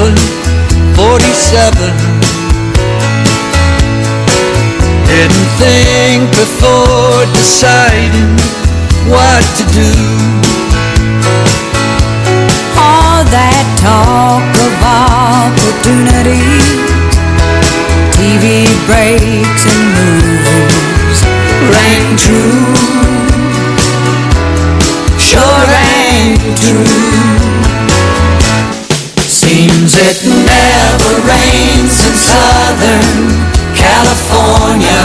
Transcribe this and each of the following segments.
47. Didn't think before deciding what to do. All that talk of opportunity, TV breaks and movies rang true, sure rang true. Seems it never rains in Southern California.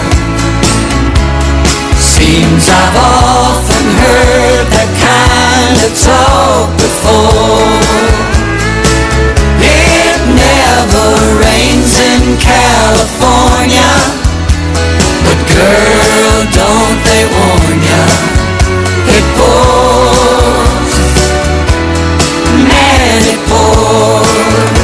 Seems I've often heard that kind of talk before. It never rains in California, but girl, don't they warn ya, it pours, man, it pours.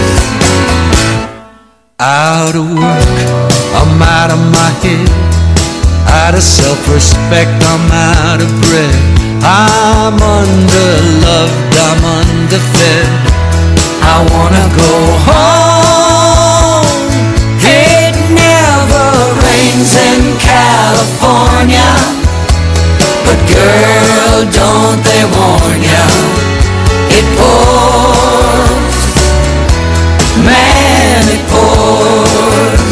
Out of work, I'm out of my head. Out of self-respect, I'm out of bread. I'm underloved, I'm underfed. I wanna go home. It never rains in California, but girl, don't they warn ya, it pours, man, it pours.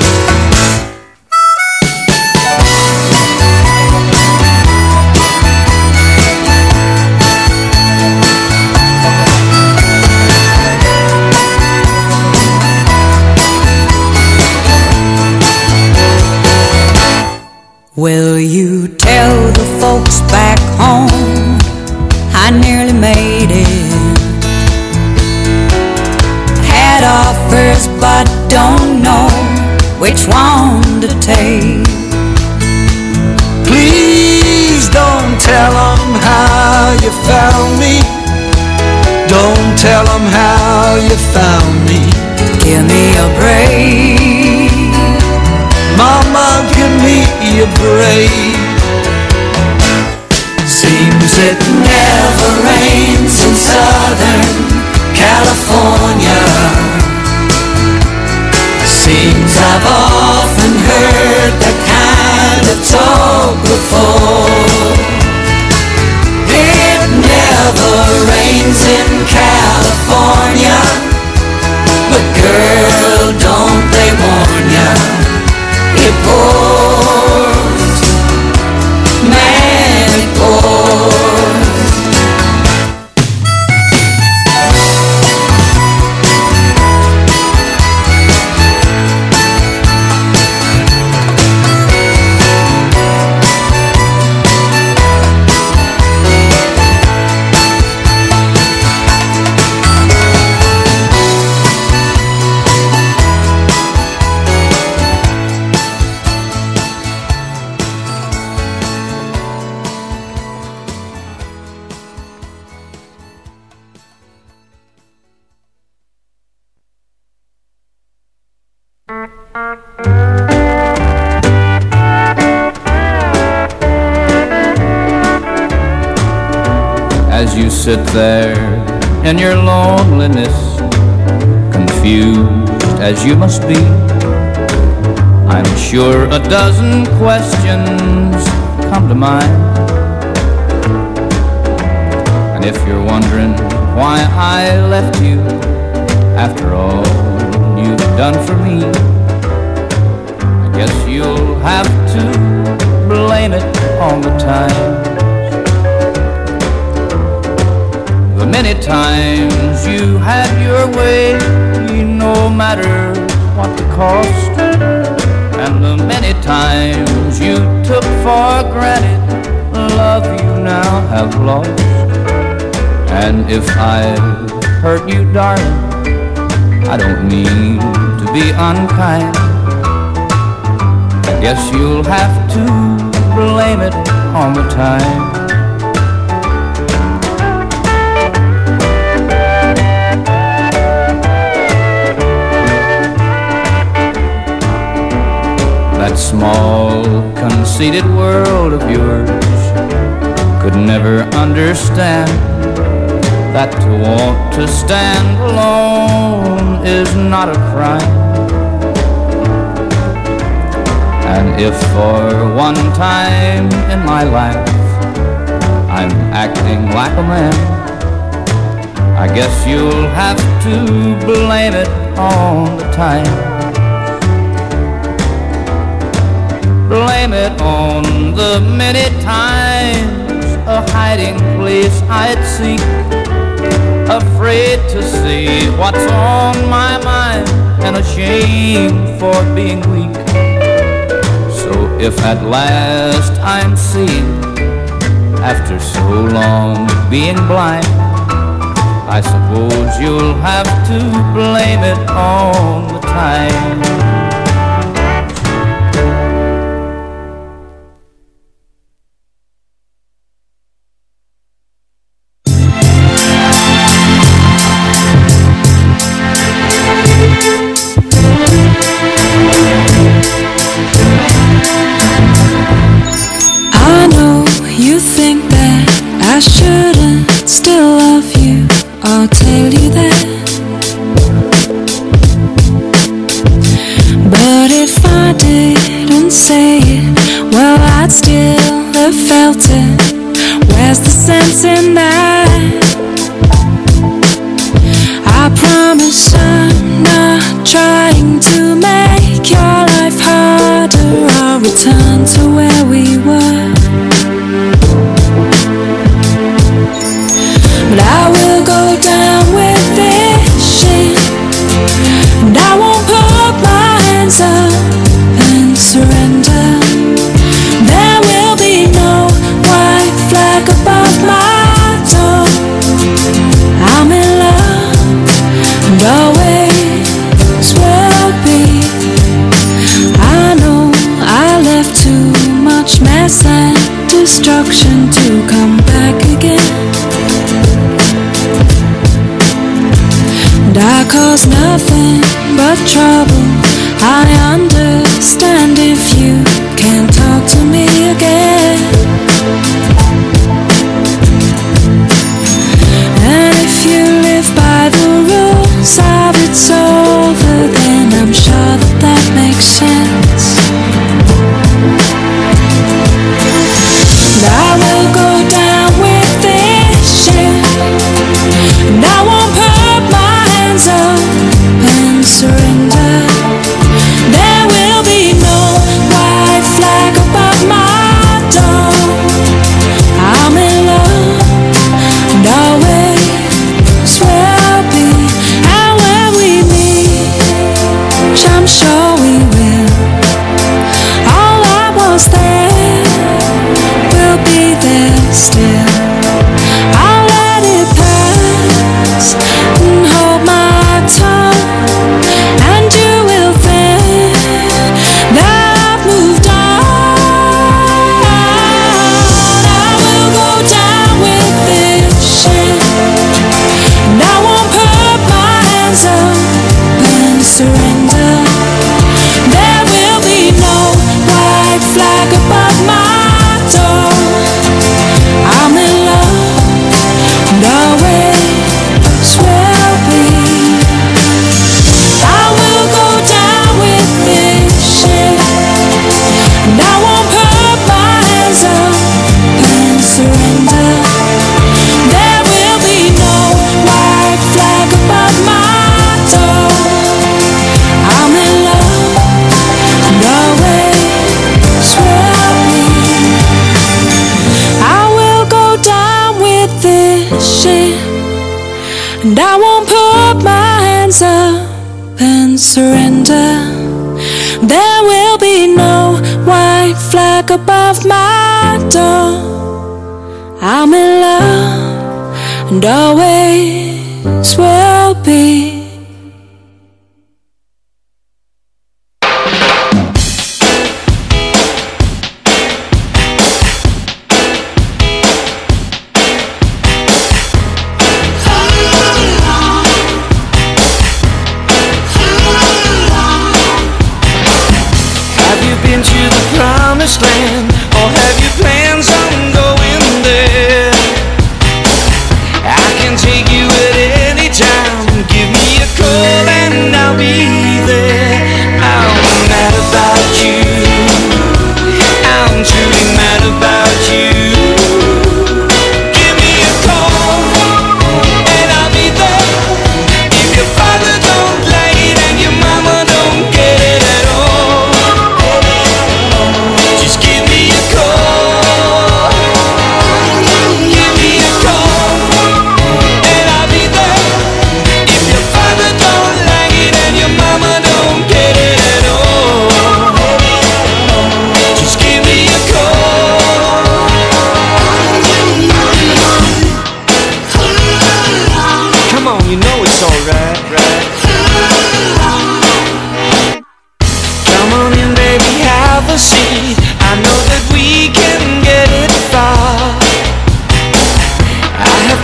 Will you tell the folks back home I nearly made it? Had offers but don't know which one to take. Please don't tell them how you found me. Don't tell them how you found me. Give me a break, Mama, give me a break. Seems it never rains in Southern California. Seems I've often heard that kind of talk before. It never rains in California, but girl, don't they warn ya, it pours, man, it pours. As you sit there in your loneliness, confused as you must be, I'm sure a dozen questions come to mind. And if you're wondering why I left you after all you've done for me, I guess you'll have to blame it on the time. The many times you had your way, no matter what the cost, and the many times you took for granted love you now have lost. And if I've hurt you, darling, I don't mean to be unkind. I guess you'll have to blame it on the time. That small, conceited world of yours could never understand that to want to stand alone is not a crime. And if for one time in my life I'm acting like a man, I guess you'll have to blame it on the time. Blame it on the many times a hiding place I'd seek, afraid to see what's on my mind and ashamed for being weak. So if at last I'm seeing, after so long being blind, I suppose you'll have to blame it on the time. I shouldn't still love you, I'll tell you that. But if I didn't say it, well, I'd still have felt it. Where's the sense in that? I promise I'm not trying to make your life harder. I'll return to where we were. But I will go down with this shit, and I won't put my hands up and surrender. There will be no white flag above my door. I'm in love, and always will be. I know I left too much mess and destruction to come back again. I cause nothing but trouble. I understand if you can't talk to me again. And if you live by the rules of it's over, then I'm sure that that makes sense. But I will go down with this shit, and I won't put my hands up and surrender. There will be no white flag above my door. I'm in love, and always will be. And when we meet, I'm sure we will, all I was there will be there still. I'll let it pass and hold my tongue, and you will think that I've moved on. I will go down with this shit, and I won't put my hands up and surrender. There will be no white flag above my door. I'm in love, and always will be. I will go down with this shit, and I won't put my hands up and surrender. There will be no white flag above my door. I'm in love, and always will be. I will go down with this shit, and I won't put my hands up and surrender. There will be no white flag above my door. I'm in love, and always will be. Promised land, or have you plans on going there? I can take you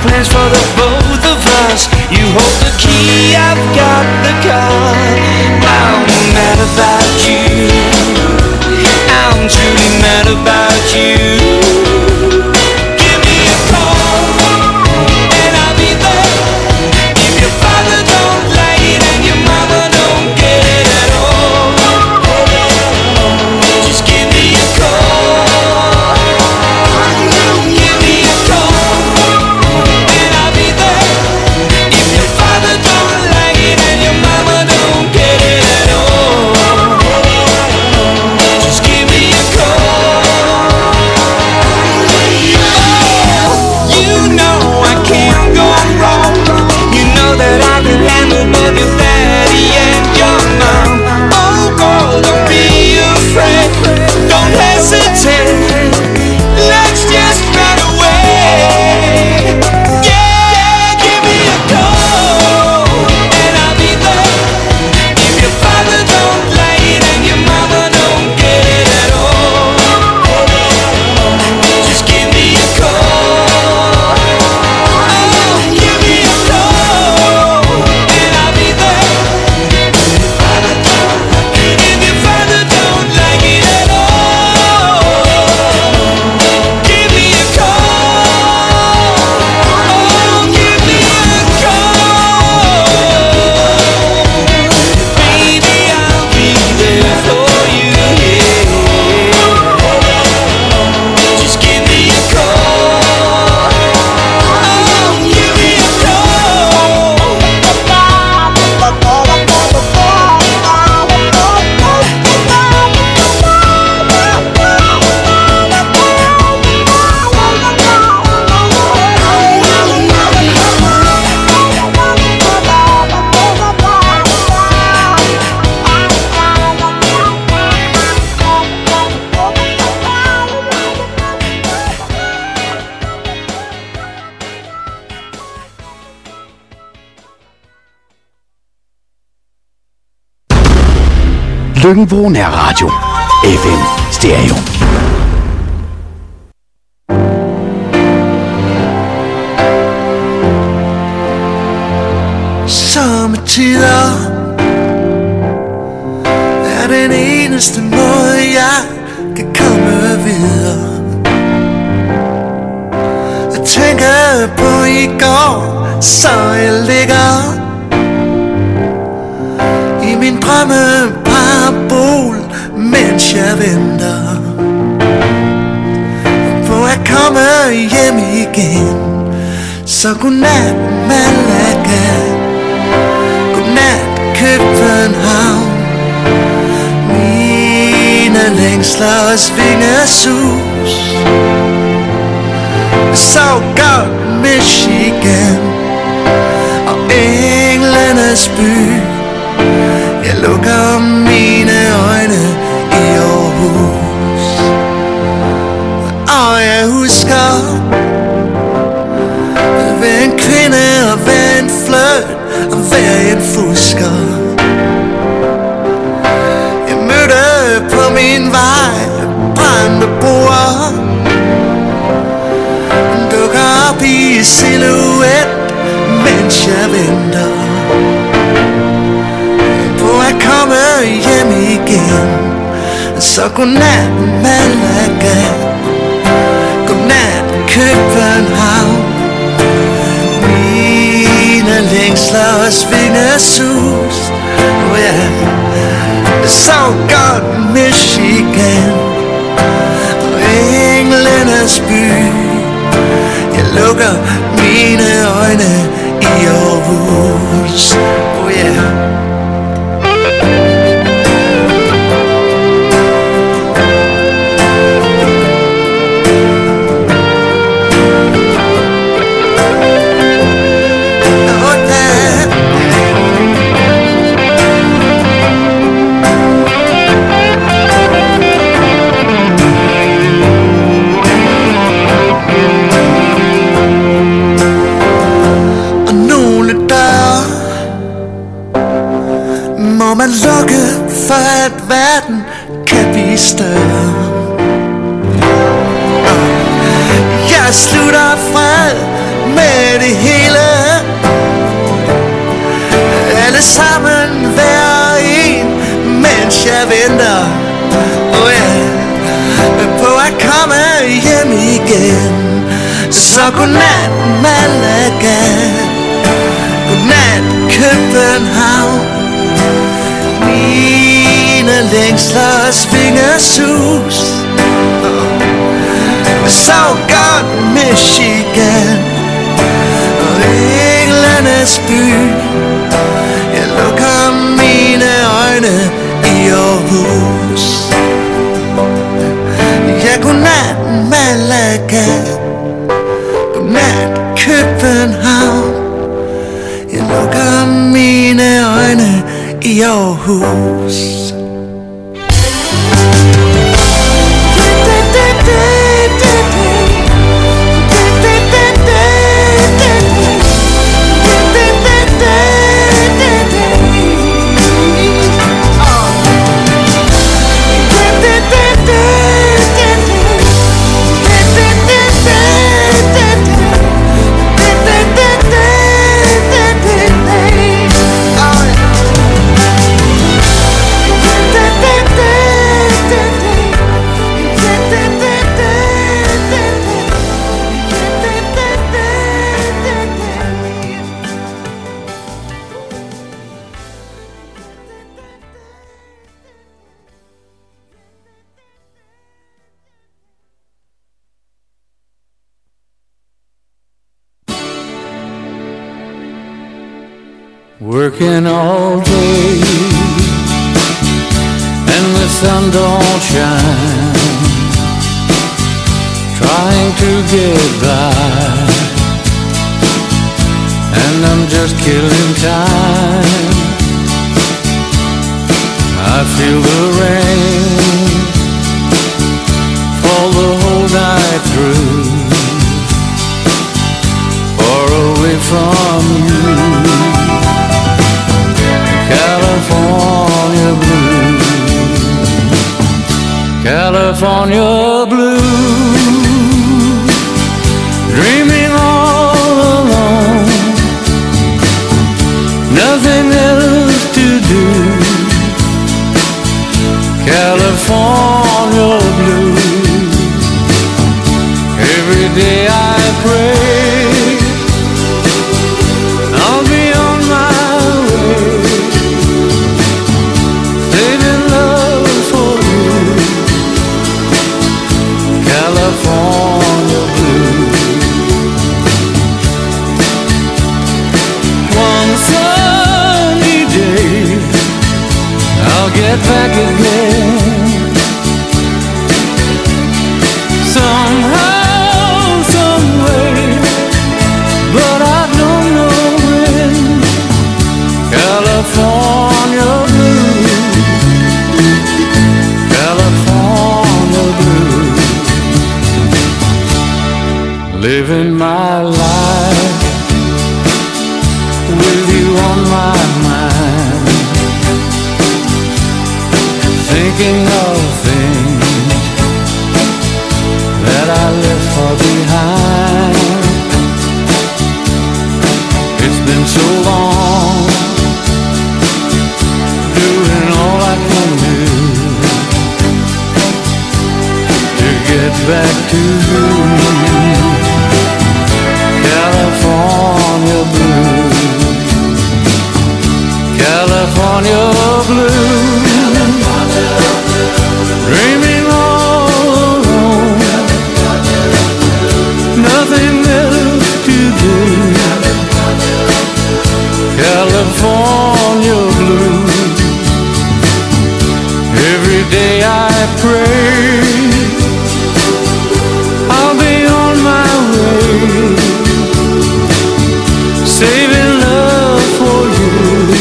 plans for the both of us. You hold the key, I've got the car. I'm mad about you. I'm truly mad about you. Give me a call and I'll be there. If your father don't like it and your mama don't get it at all, just give me a call. Give me a call and I'll be there. If your father don't like it and your mama don't get it at all, just give me a call. Oh, you know I can't go wrong. You know that I can handle both your daddy and your mom. Oh girl, don't be afraid, don't hesitate. Let's just run away. Yeah, give me a call and I'll be there. If your father don't like it and your mama don't get it at all, just give me a call. Oh, give me a call and I'll be there. If your father don't like it at all, give me a call. Oh, give me a call. Baby, I'll be there for you, yeah. Just give me a call. Oh, give me a Løkken-Vrå Nærradio. FM Stereo. Sommetider er den eneste måde jeg kan komme videre. Jeg tænker på i går, så jeg ligger i min drømmeparabol, mens jeg venter på at komme hjem igen. Så godnat Malaga, godnat København. Mine længsler og svingesus. Så godt Michigan og englenes by. Jeg lukker mine øjne i Aarhus, og jeg husker hver en kvinde og hver en fløjt og hver en fusker. Jeg mødte på min vej brændte broer, dukker op i silhuet, mens jeg venter på at komme hjem igen. Så godnat Malaga, godnat København. Mine længsler og svingesus, oh ja. Så godt Michigan og englenes by. Jeg lukker mine øjne i Aarhus, oh ja. Man lukke for at verden kan blive større. Jeg slutter fred med igen. Så godnat Malaga, godnat København. Mine længslers fingersus. Så godt Michigan og Englandes by. Jeg lukker mine øjne i Aarhus. Ja, godnat Malaga, godnat København. Jeg lukker mine øjne i Aarhus. Working all day and the sun don't shine, trying to get by, and I'm just killing time. I feel the rain fall the whole night through, far away from you. California blue, California blue, dreaming all alone, nothing else to do. California blue, every day I pray I'll be on my way. California blue. One sunny day I'll get back again. Somehow, someway, but I don't know when. California blue, California blue. Living my life with you on my mind, thinking of things that I left far behind. It's been so long, doing all I can do to get back to you. California blue, California blue, dreaming all alone, nothing else to do. California blue, every day I pray I'll be on my way, saving love for you.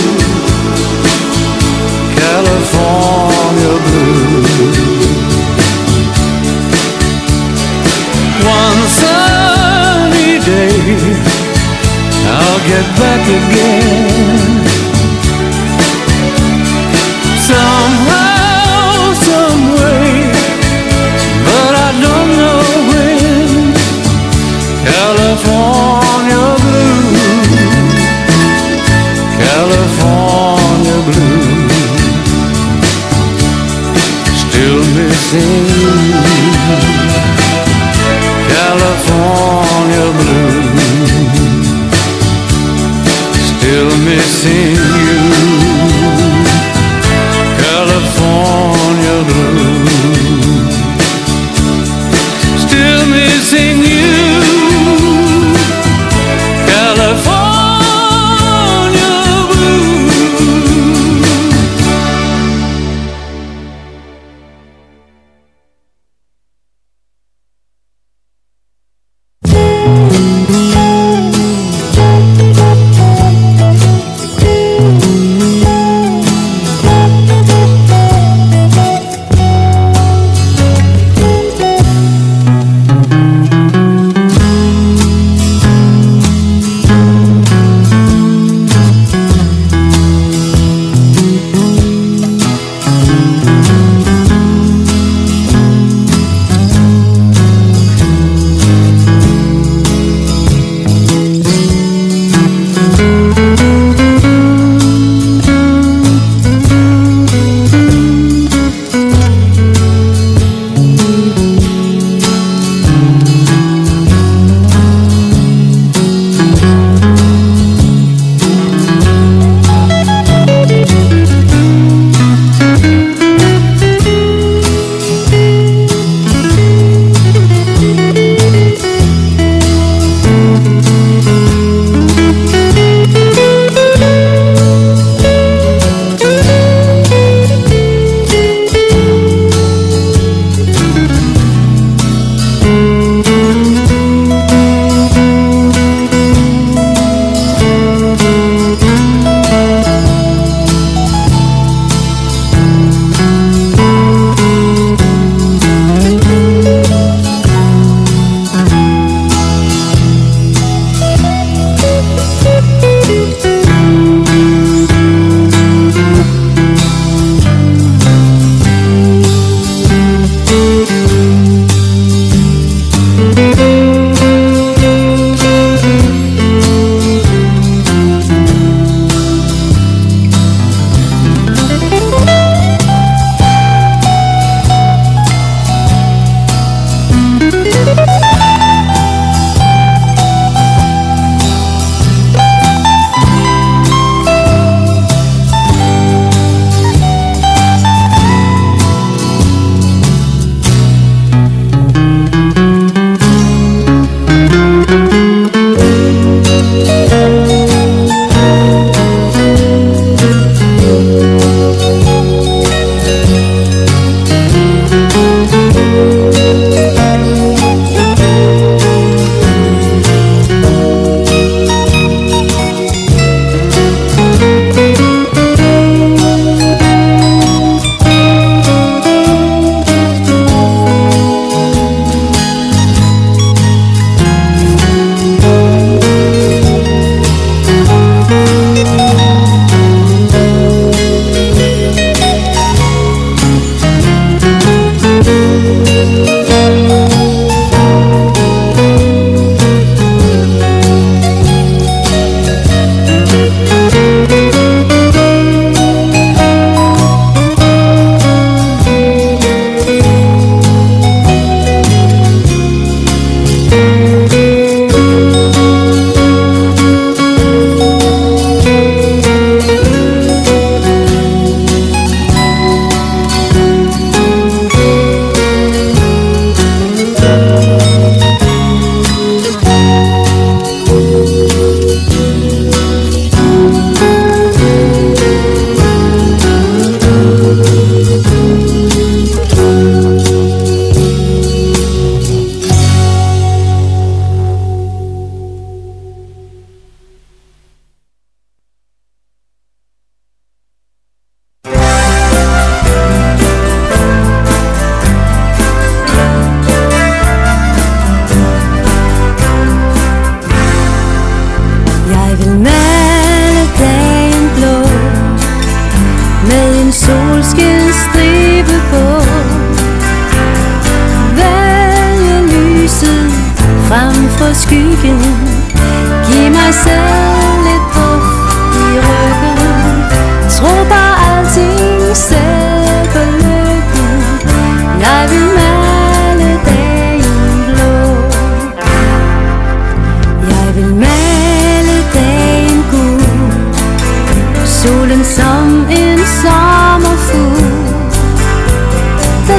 California blue. One sunny day I'll get back again. Somehow, someway, but I don't know when. California blue, California blue, still missing you. missing you, California blue. Still missing you, California blue.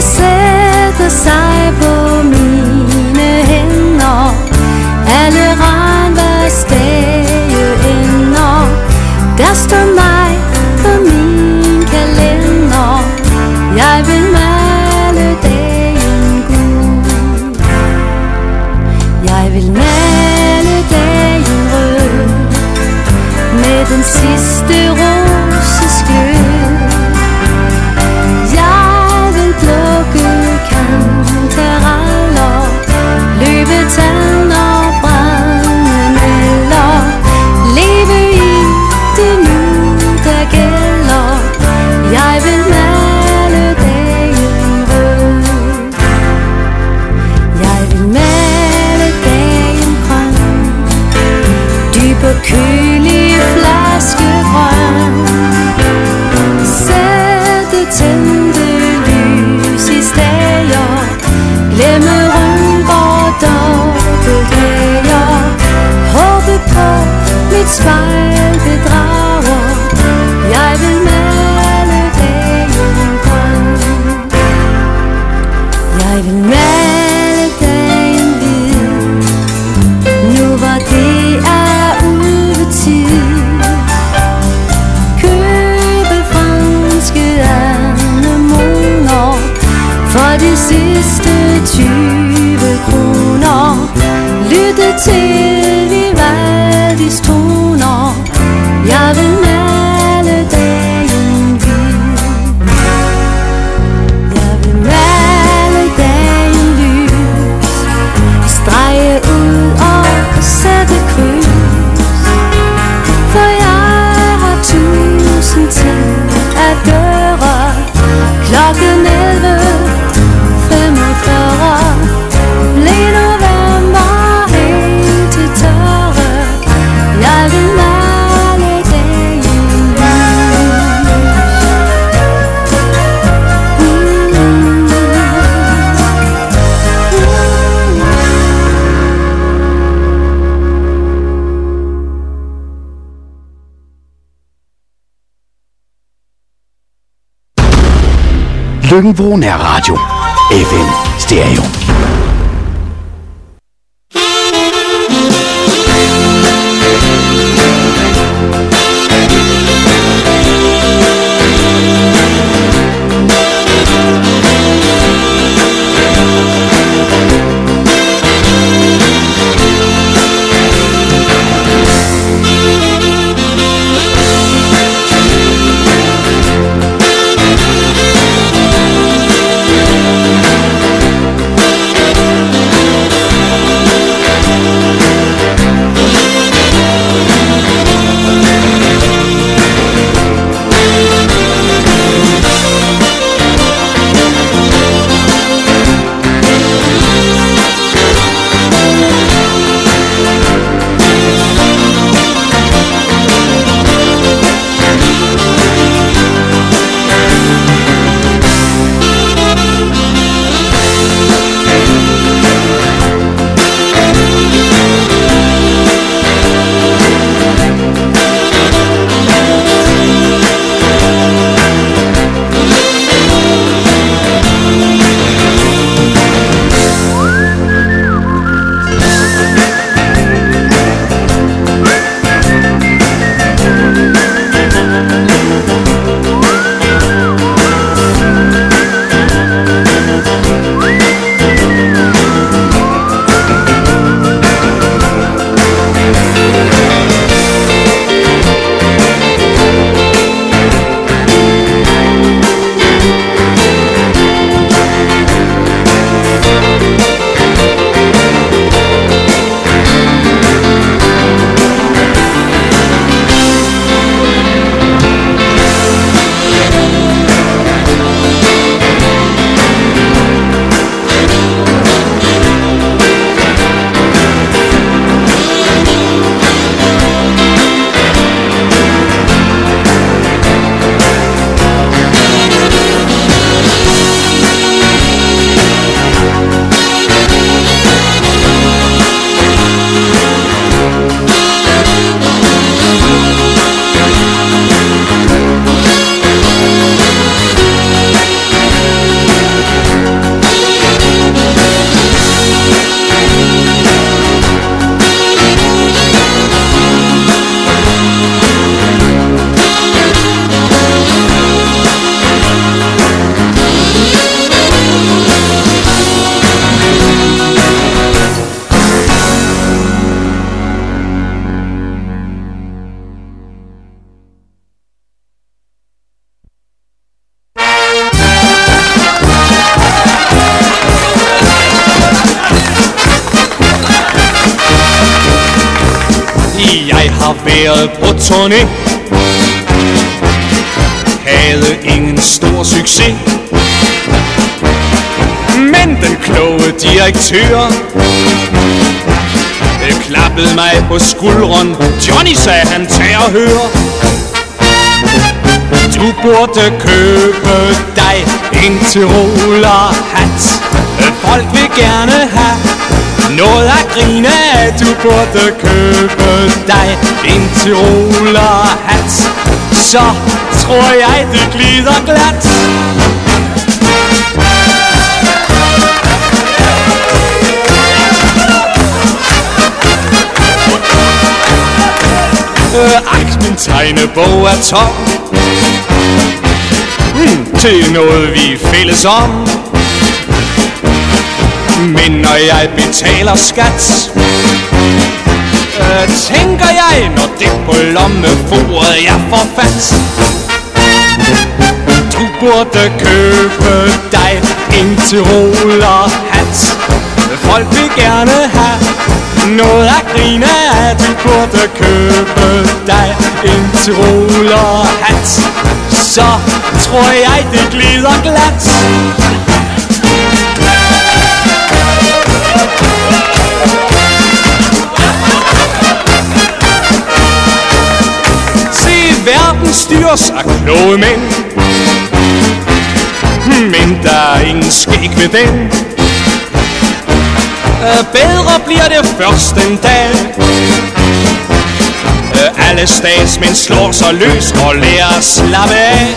sætter sig på mine hænder. Alle regnværsdage ender. Der står mig på min kalender. Jeg vil male dagen gul. Jeg vil male dagen rød med den sidste roses glød. Jeg vil plukke kantareller, løbetander, brændenælder. Leve i det nu, der gælder. Jeg vil male dagen rød. Jeg vil male dagen grøn, dyb og kølig flaskegrøn. Sætte tændte lys i stager, glemme rynker, dobbelthager. Håbe på mit spejl bedrager. Jeg vil male dagen grøn. Jeg vil male dagen hvid, nu hvor det er ulvetid. Købe franske anemoner for de sidste 20 kroner. Lytte til Vivaldis toner. Jeg vil male dagen hvid. Jeg vil male dagen lys, strege ud og sætte kryds. For jeg har 1000 ting at gøre. Klokken 11:45 blev november helt til tørre. Jeg vil male dagen Lyngbo Nærradio. FM Stereo. Jeg har været på turné, havde ingen stor succes, men den kloge direktør klappede mig på skulderen. Johnny, sagde han, tag og hør. Du burde købe dig en tyrolerhat. Folk vil gerne have noget at grine af. Du burde købe dig en tyrolerhat. Så tror jeg, det glider glat. Min tegnebog er tom. Det er noget vi fælles om. Men når jeg betaler skat, tænker jeg, når det på lommeforet jeg får fat. Du burde købe dig en tyrolerhat. Folk vil gerne have noget at grine af. Du burde købe dig en tyrolerhat. Så tror jeg, det glider glat. Se, verden styres af kloge mænd, men der er ingen skæg ved den. Bedre bliver det først en dag. Alle statsmænd slår sig løs og lærer at slappe af.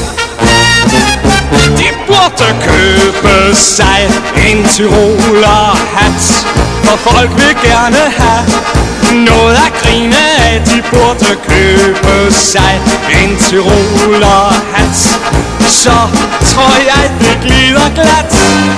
De burde købe sig en tyrolerhat, for folk vil gerne have noget at grine af. De burde købe sig en tyrolerhat. Så tror jeg, det glider glat.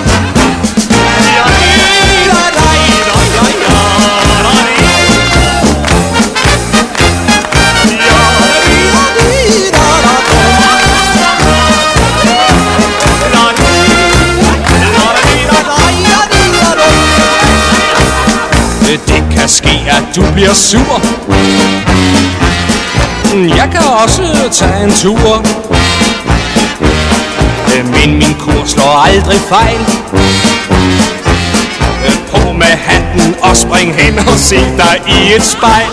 Det kan ske, at du bliver sur. Jeg kan også tage en tur, men min kurs slår aldrig fejl. På med hatten og spring hen og se dig i et spejl.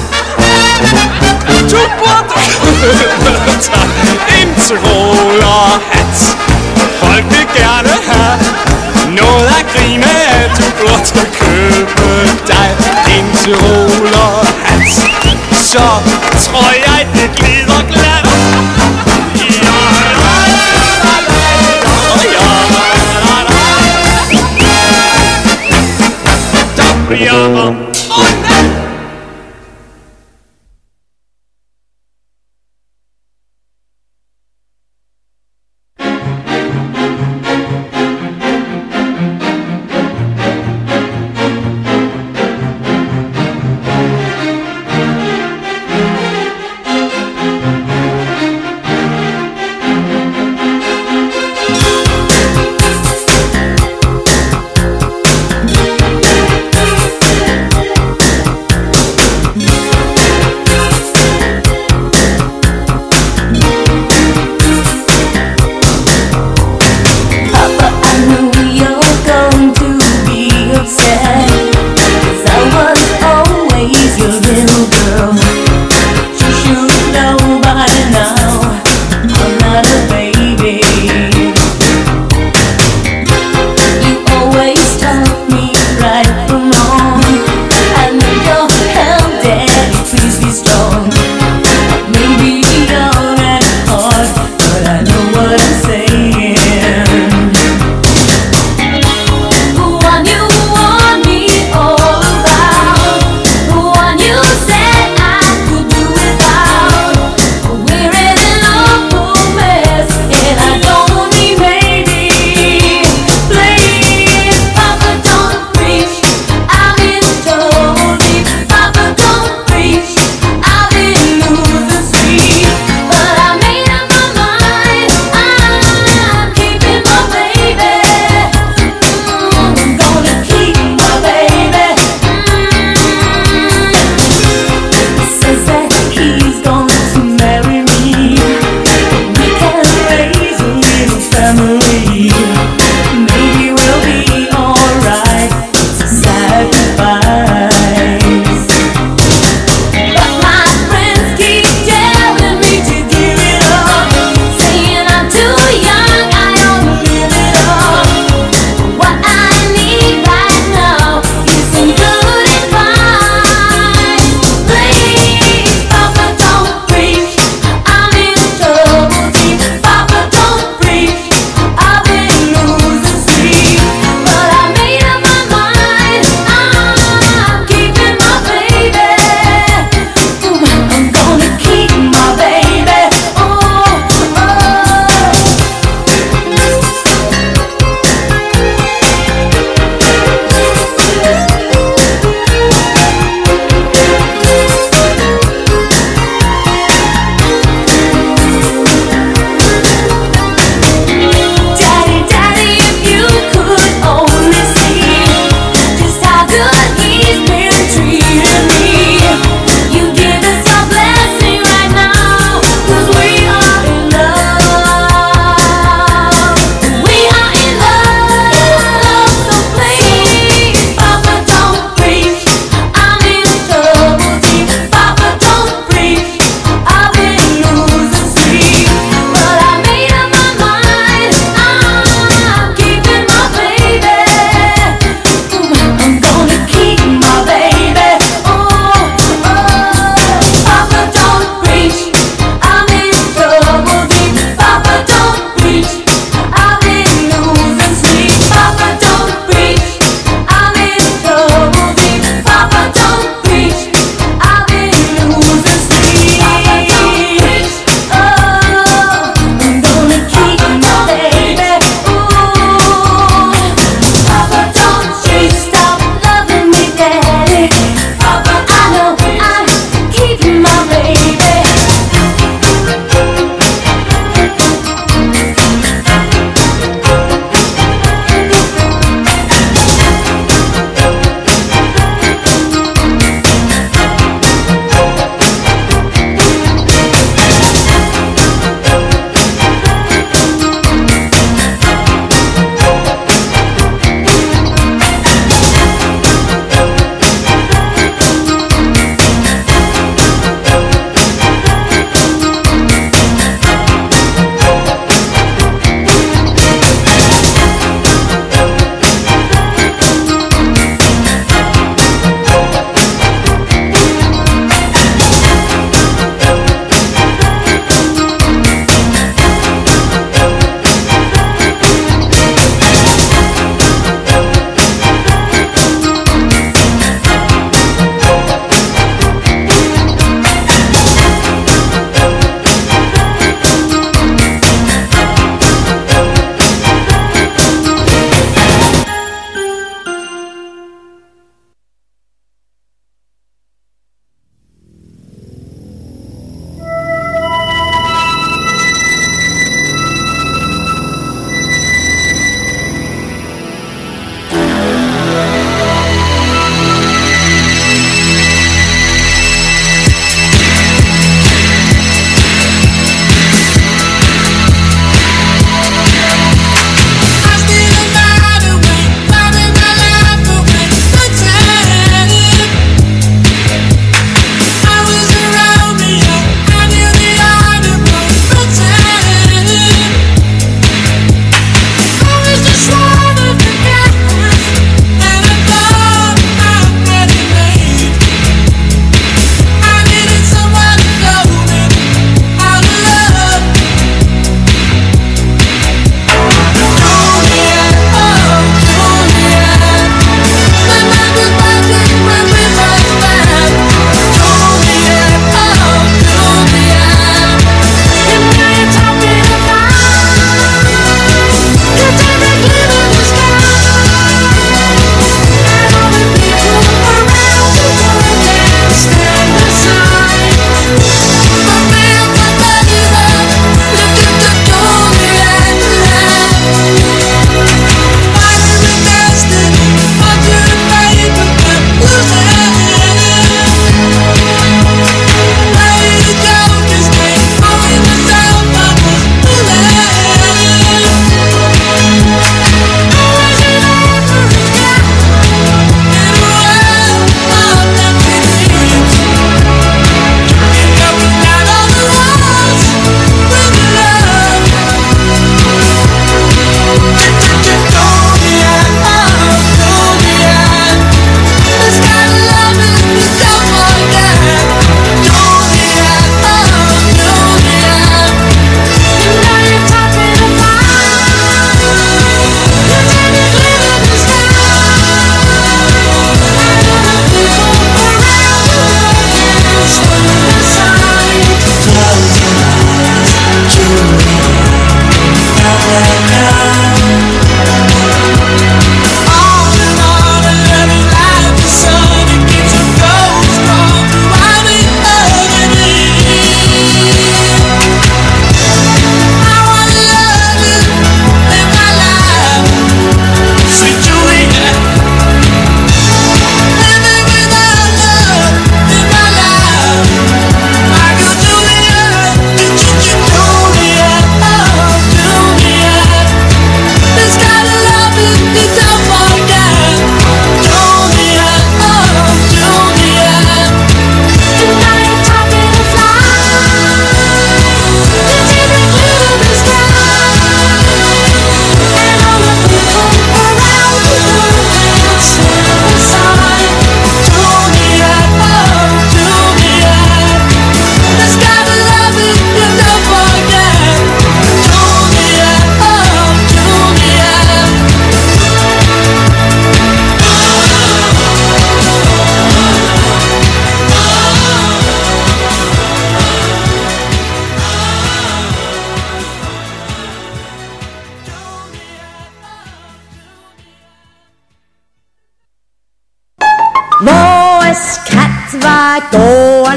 Du burde tage en tyrolerhat. Folk vil gerne have noget at grine af. Du burde købe dig en tyrolerhat. Så tror jeg, det glider glat.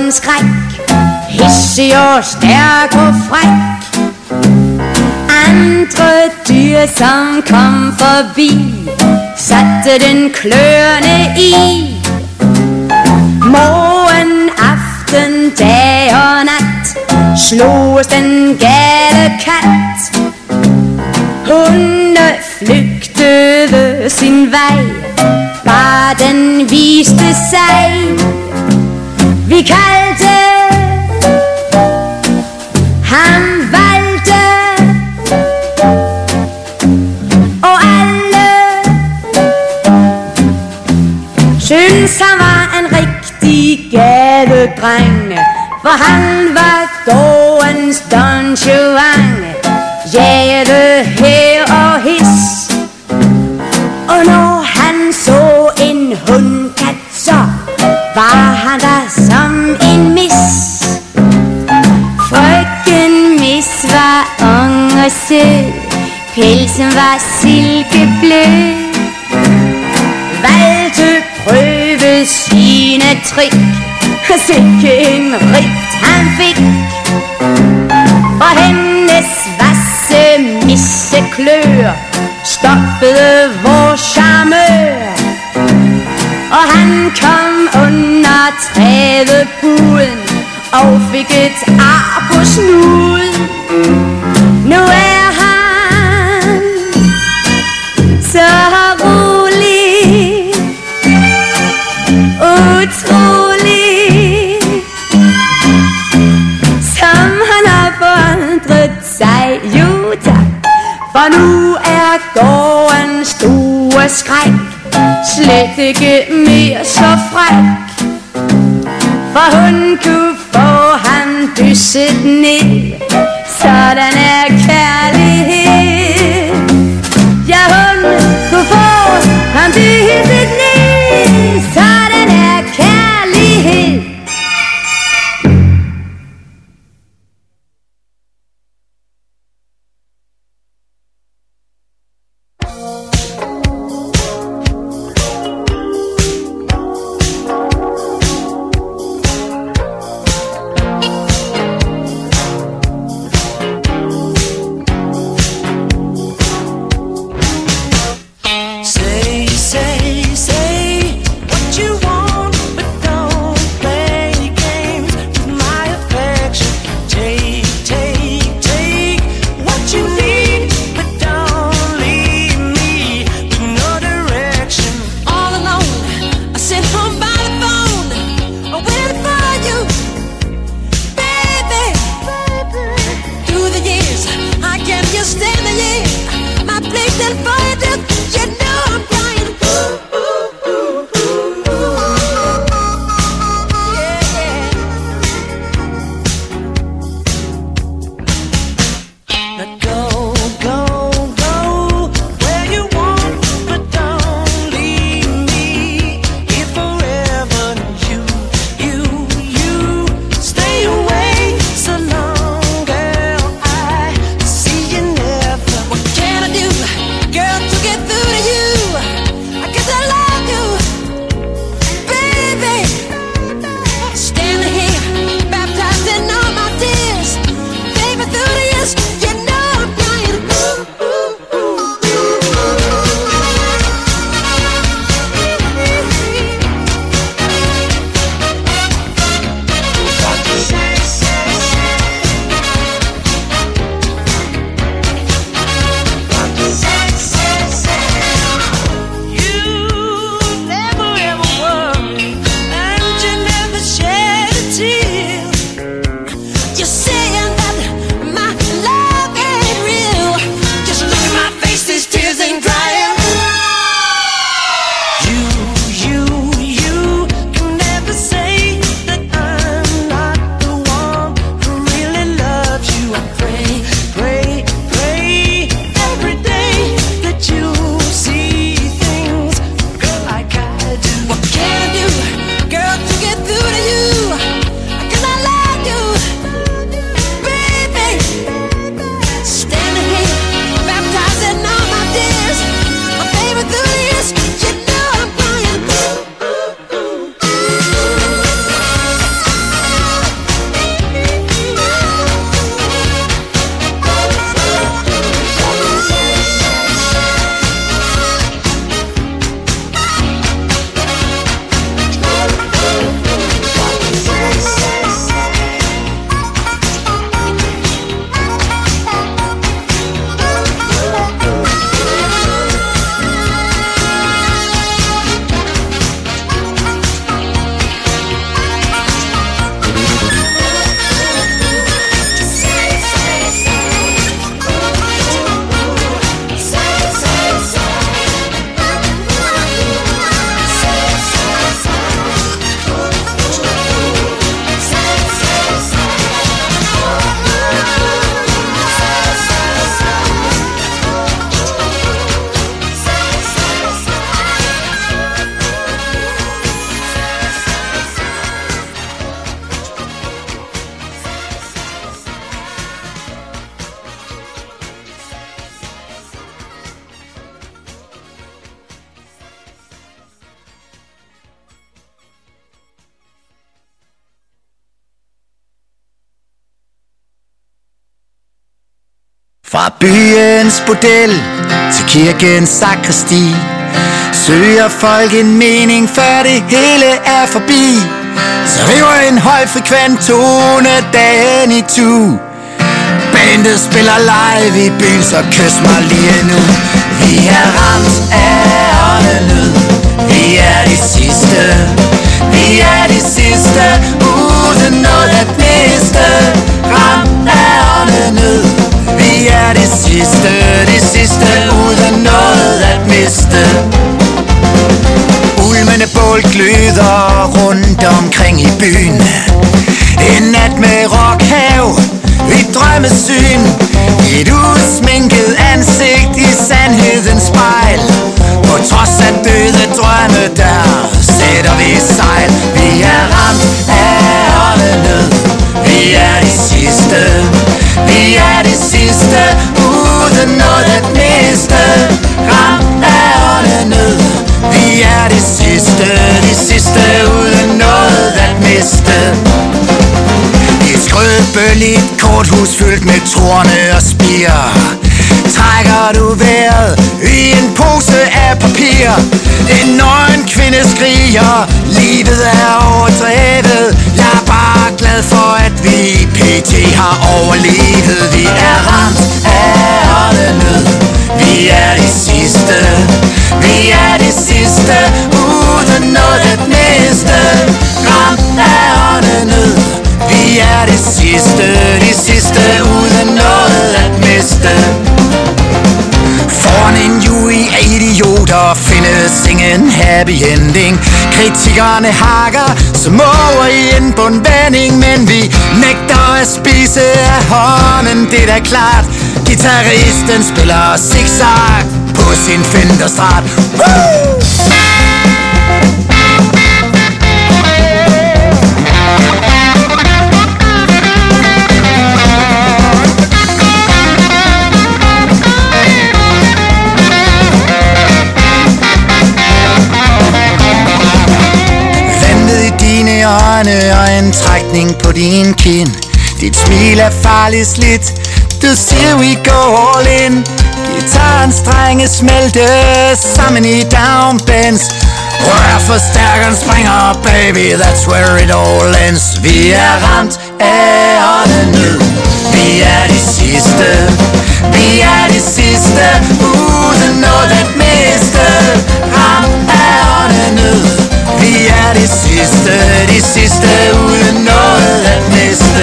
en skræk, hissig og stærk og fræk. Andre dyr, som kom forbi, satte den kløerne i. Morgen, aften, dag og nat sloges den gale kat. Hun flygtede sin vej, bare den viste sig. Vi kaldte ham Valde, og alle syntes han var en rigtig gadedreng, for han var gårdens Don Juan. Jagede her og his, og når han så en hundkat, så var han der som en mis. Frøken Mis var ung og sød, pelsen var silkeblød. Valgte prøve sine trick, sikke en rift han fik. For hendes vasse misseklør stoppede vores charmeur, og han kom under trædepuden og fik et ar på snuden. Nu er han så rolig, utrolig, som han har forandret sig, jo tak. For nu er gårdens store skræk slet ikke mere så fræk. For hun kunne få ham dysset ned, sådan er kærlighed. Ja, hun kunne få ham dysset ned, sådan er kærlighed. Fra byens bordel til kirkens sakristi søger folk en mening, før det hele er forbi. Så river en højfrekvent tone dagen i tu. Bandet spiller live i byen, så kys mig lige nu. Vi er ramt af åndenød. Vi er de sidste. Vi er de sidste uden noget at miste. Ramt af åndenød. Vi er de sidste uden noget at miste. Ulmende bål gløder rundt omkring i byen. En nat med rockhav, et drømmesyn. Et usminket ansigt i sandhedens spejl. På trods af døde drømme, der sætter vi sejl. Vi er ramt af åndenød. Vi er de sidste. Vi er de sidste uden noget at miste. Ramt af åndenød. Vi er de sidste uden noget at miste. Et skrøbeligt korthus fyldt med torne og spir. Trækker du vejret i en pose af papir. En nøgen kvinde skriger, livet er overdrevet. Jeg er bare glad for at vi pt. Har overlevet. Vi er ramt af åndenød. Vi er de sidste. Vi er de sidste uden noget at miste. Ramt af åndenød. Vi er de sidste uden noget at miste. Foran en jury af idioter findes ingen happy ending. Kritikerne hakker som over i en bundvending. Men vi nægter at spise af hånden, det er da klart. Gitarristen spiller zigzag på sin Fender-Strat. Og en trækning på din kind. Dit smil er farligt slidt. Du siger we go all in. Gitarens strenge smelte sammen i downbends. Rørforstærkeren springer, baby, that's where it all ends. Vi er ramt af åndenød. Vi er de sidste. Vi er de sidste uden noget at miste. Ramt af åndenød. Vi er de sidste uden noget at miste.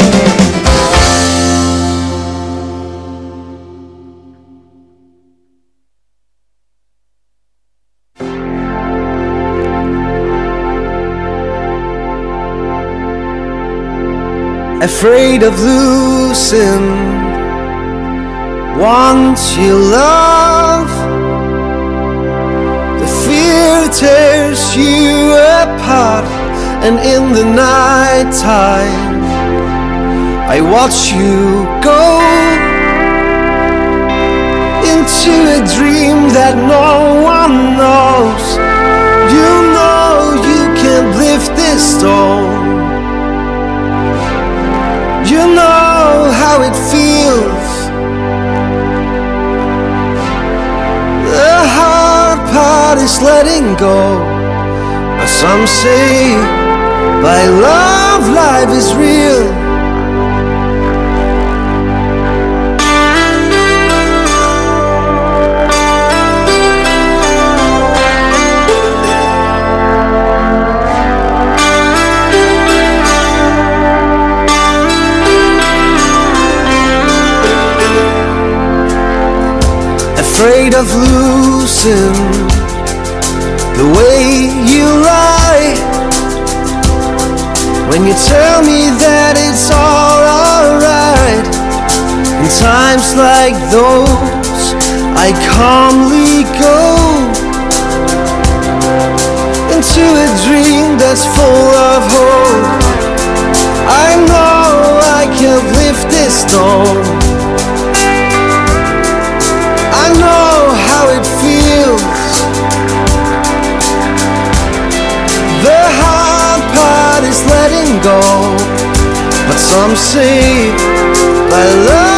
Afraid of losing what you love. The fear tears you apart, and in the night time I watch you go into a dream that no one knows. You know you can't lift this stone. You know how it feels. The hard part is letting go. But some say by love life is real. Afraid of losing the way you lie. When you tell me that it's all alright. In times like those I calmly go into a dream that's full of hope. I know I can't lift this stone. I know how it feels. The hard part is letting go. But some say by love